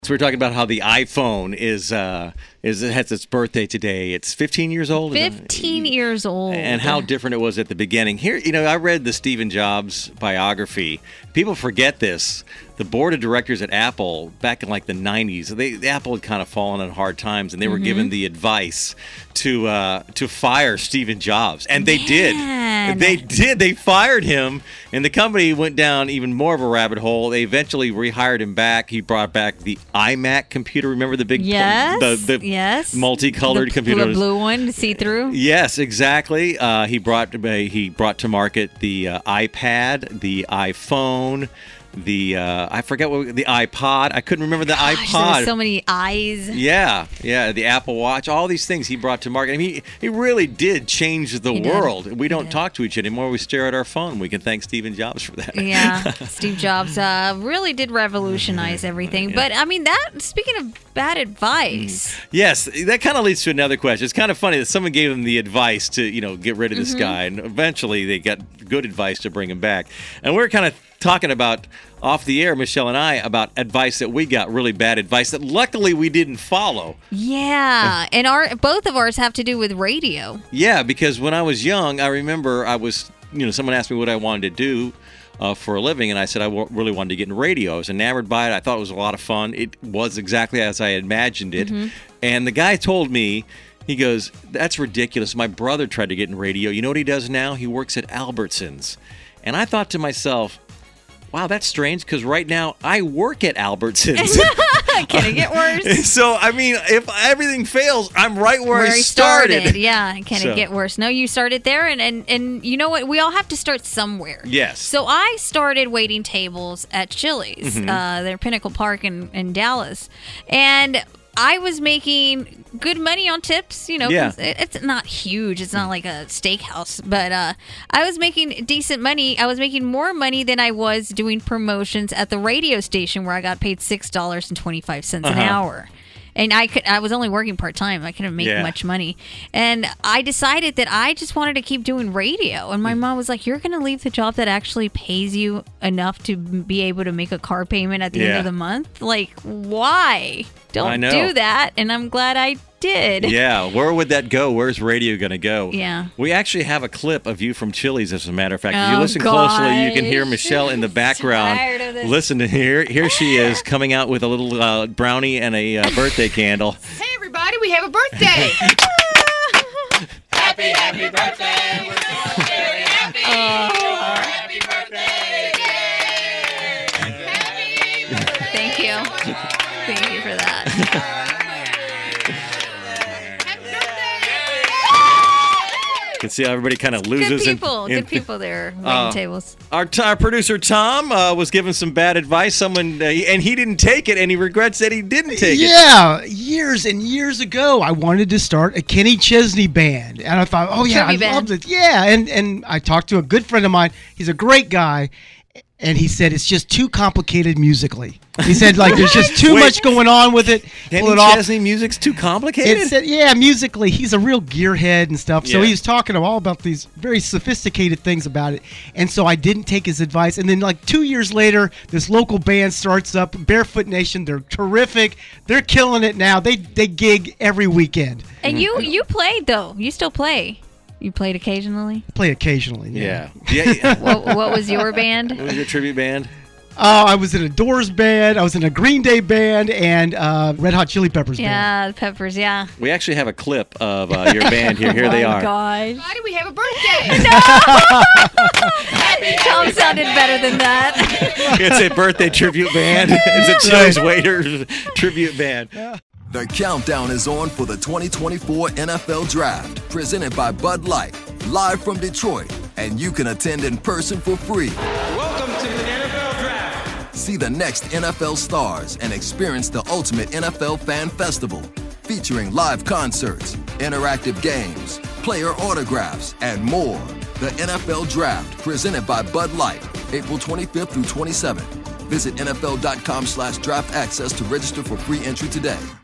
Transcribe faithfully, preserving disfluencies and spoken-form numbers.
So we're talking about how the iPhone is uh, is it has its birthday today. It's fifteen years old. fifteen years old. And how different it was at the beginning. Here, you know, I read the Stephen Jobs biography. People forget this. The board of directors at Apple back in like the nineties, they Apple had kind of fallen on hard times, and they were mm-hmm. given the advice to uh, to fire Stephen Jobs, and they Man. did. They did. They fired him, and the company went down even more of a rabbit hole. They eventually rehired him back. He brought back the iMac computer. Remember the big, yes, the, the yes, multicolored the, computer, the blue one, see through. Yes, exactly. Uh, he brought uh, he brought to market the uh, iPad, the iPhone. The uh, I forget what the iPod. I couldn't remember the Gosh, iPod. There's so many eyes. Yeah, yeah. The Apple Watch. All these things he brought to market. I mean, he, he really did change the he world. Did. We don't did. talk to each other anymore. We stare at our phone. We can thank Stephen Jobs for that. Yeah, Steve Jobs uh, really did revolutionize everything. Yeah. But I mean, that speaking of bad advice. Mm. Yes, that kind of leads to another question. It's kind of funny that someone gave him the advice to you know get rid of this mm-hmm. guy, and eventually they got good advice to bring him back. And we're kind of talking about off the air, Michelle and I, about advice that we got, really bad advice that luckily we didn't follow. Yeah, and our both of ours have to do with radio. Yeah, because when I was young, I remember I was, you know, someone asked me what I wanted to do uh, for a living, and I said I w- really wanted to get in radio. I was enamored by it. I thought it was a lot of fun. It was exactly as I imagined it. Mm-hmm. And the guy told me, he goes, that's ridiculous. My brother tried to get in radio. You know what he does now? He works at Albertsons. And I thought to myself, wow, that's strange because right now I work at Albertsons. Can it get worse? So, I mean, if everything fails, I'm right where, where I started. started. Yeah, can so. it get worse? No, you started there, and, and, and you know what? We all have to start somewhere. Yes. So I started waiting tables at Chili's, mm-hmm. uh, their Pinnacle Park in, in Dallas, and I was making good money on tips, you know, yeah. it's not huge. It's not like a steakhouse, but uh, I was making decent money. I was making more money than I was doing promotions at the radio station where I got paid six dollars and twenty-five cents uh-huh. an hour. And I could, I was only working part-time. I couldn't make yeah. much money. And I decided that I just wanted to keep doing radio. And my mom was like, you're going to leave the job that actually pays you enough to be able to make a car payment at the yeah. end of the month? Like, why? Don't do that. And I'm glad I did. Yeah. Where would that go? Where's radio going to go? Yeah. We actually have a clip of you from Chili's, as a matter of fact. If oh, you listen gosh. closely, you can hear Michelle in the background. Tired of this. Listen to here. Here she is coming out with a little uh, brownie and a uh, birthday candle. Hey, everybody, we have a birthday. Happy, happy birthday. We're so very happy. Oh. Happy birthday. Happy birthday. Thank you. Thank you for that. You can see how everybody kind of loses. Good people. In, in, good people there. Waiting uh, tables. Our, t- our producer, Tom, uh, was given some bad advice. Someone, uh, and he didn't take it, and he regrets that he didn't take yeah, it. Yeah. Years and years ago, I wanted to start a Kenny Chesney band. And I thought, oh, yeah, Tribute I band. love it. Yeah. And, and I talked to a good friend of mine. He's a great guy. And he said it's just too complicated musically. He said, like, there's just too Wait. much going on with it. Kenny Pull it off. Chesney music's too complicated? It said, yeah, musically, he's a real gearhead and stuff. So Yeah. he was talking all about these very sophisticated things about it. And so I didn't take his advice. And then, like, two years later, this local band starts up, Barefoot Nation. They're terrific. They're killing it now. They they gig every weekend. And you you played, though. You still play. You played occasionally? Play occasionally. Yeah. Yeah. yeah, yeah. what, what was your band? What was your tribute band? Uh, I was in a Doors band. I was in a Green Day band and uh, Red Hot Chili Peppers band. Yeah, the Peppers, yeah. We actually have a clip of uh, your band here. Here they oh are. my gosh. Everybody, we have a birthday. Tom sounded better than that. It's a birthday tribute band. It's a Chili's Waiters tribute band. The countdown is on for the twenty twenty-four N F L Draft, presented by Bud Light, live from Detroit, and you can attend in person for free. Welcome to the N F L Draft. See the next N F L stars and experience the ultimate N F L fan festival, featuring live concerts, interactive games, player autographs, and more. The N F L Draft, presented by Bud Light, April twenty-fifth through twenty-seventh. Visit N F L dot com slash draft access to register for free entry today.